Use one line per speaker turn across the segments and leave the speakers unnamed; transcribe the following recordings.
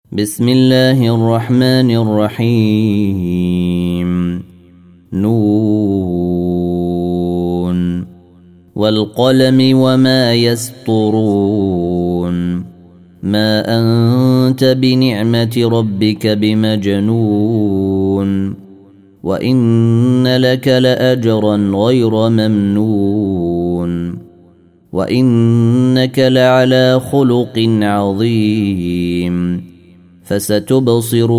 بسم الله الرحمن الرحيم. نون والقلم وما يسطرون. ما أنت بنعمة ربك بمجنون، وإن لك لأجرا غير ممنون، وإنك لعلى خلق عظيم. فستبصر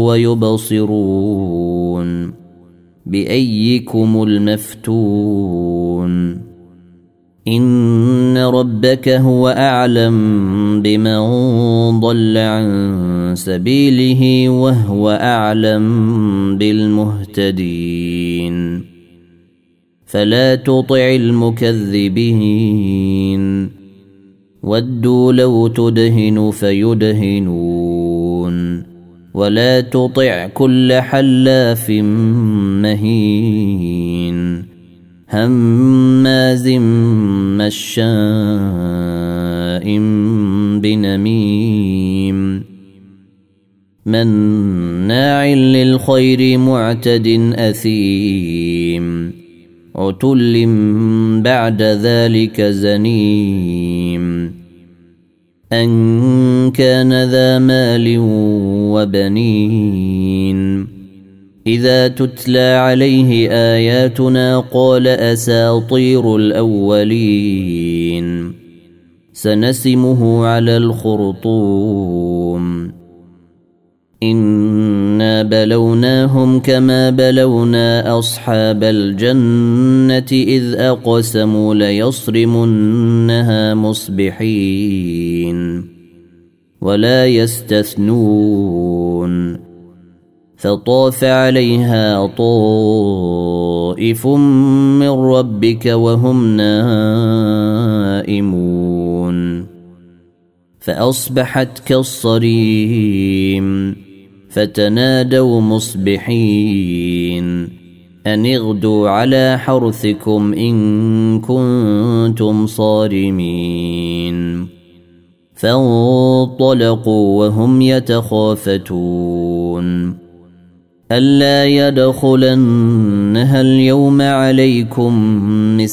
ويبصرون بأيكم المفتون. إن ربك هو أعلم بمن ضل عن سبيله وهو أعلم بالمهتدين. فلا تطع المكذبين، ودوا لو تدهن فيدهنون. ولا تطع كل حلاف مهين هماز مشاء بنميم مناع للخير معتد أثيم عتل بعد ذلك زنيم. أن كان ذا مال وبنين إذا تتلى عليه آياتنا قال أساطير الأولين. سنسمه على الخرطوم. إنا بلوناهم كما بلونا أصحاب الجنة إذ أقسموا ليصرمنها مصبحين ولا يستثنون. فطاف عليها طائف من ربك وهم نائمون فأصبحت كالصريم. فتنادوا مصبحين أن اغدوا على حرثكم إن كنتم صارمين. فانطلقوا وهم يتخافتون ألا يدخلنها اليوم عليكم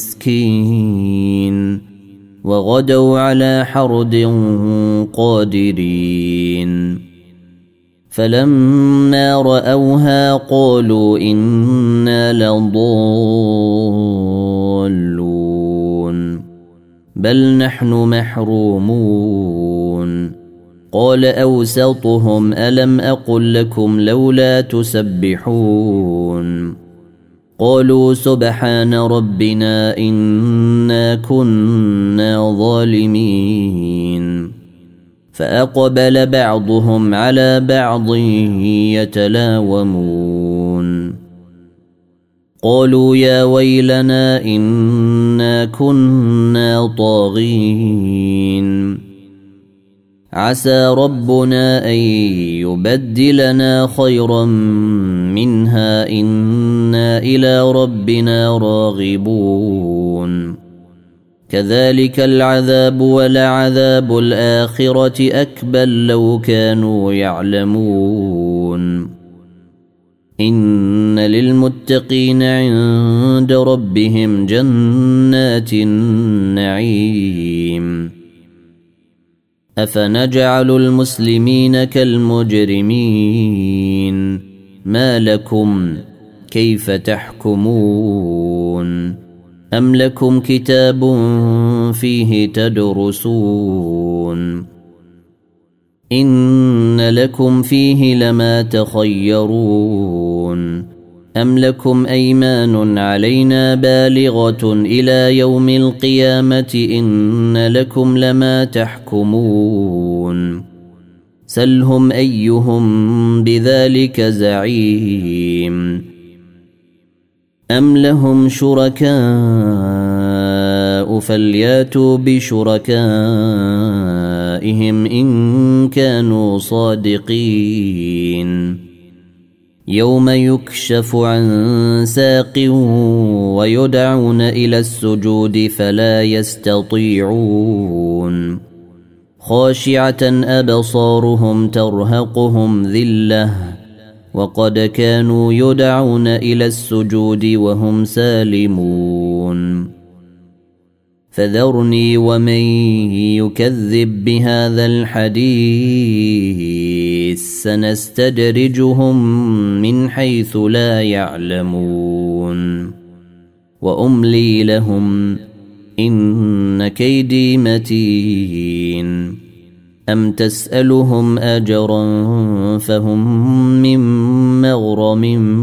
مسكين. وغدوا على حرد قادرين. فلما رأوها قالوا إنا لضالون بل نحن محرومون. قال أوسطهم ألم أقل لكم لولا تسبحون. قالوا سبحان ربنا إنا كنا ظالمين. فأقبل بعضهم على بعض يتلاومون. قالوا يا ويلنا إنا كنا طاغين. عسى ربنا أن يبدلنا خيرا منها إنا إلى ربنا راغبون. كذلك العذاب ولعذاب الآخرة أكبر لو كانوا يعلمون. إن للمتقين عند ربهم جنات النعيم. أفنجعل المسلمين كالمجرمين ما لكم كيف تحكمون. أم لكم كتاب فيه تدرسون إن لكم فيه لما تخيرون. أم لكم أيمان علينا بالغة إلى يوم القيامة إن لكم لما تحكمون. سلهم أيهم بذلك زعيم. أم لهم شركاء فلياتوا بشركائهم إن كانوا صادقين. يوم يكشف عن ساق ويدعون إلى السجود فلا يستطيعون. خاشعة أبصارهم ترهقهم ذلة وقد كانوا يدعون إلى السجود وهم سالمون فذرني ومن يكذب بهذا الحديث سنستدرجهم من حيث لا يعلمون وأملي لهم إن كيدي متين أم تسألهم أجرا فهم من مغرم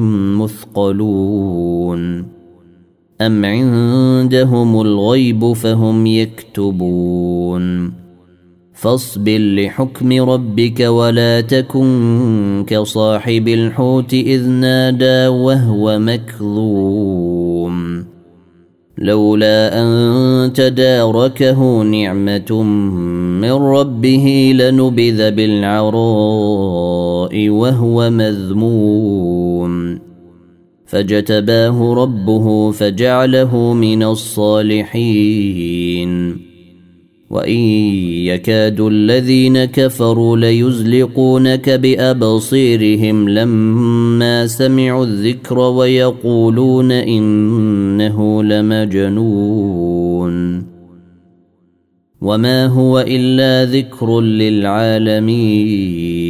مثقلون أم عندهم الغيب فهم يكتبون فاصبر لحكم ربك ولا تكن كصاحب الحوت إذ نادى وهو مكظوم لولا أن تداركه نعمة من ربه لنبذ بالعراء وهو مذموم فاجتباه ربه فجعله من الصالحين وإن يكاد الذين كفروا ليزلقونك بأبصيرهم لما سمعوا الذكر ويقولون إنه لمجنون وما هو إلا ذكر للعالمين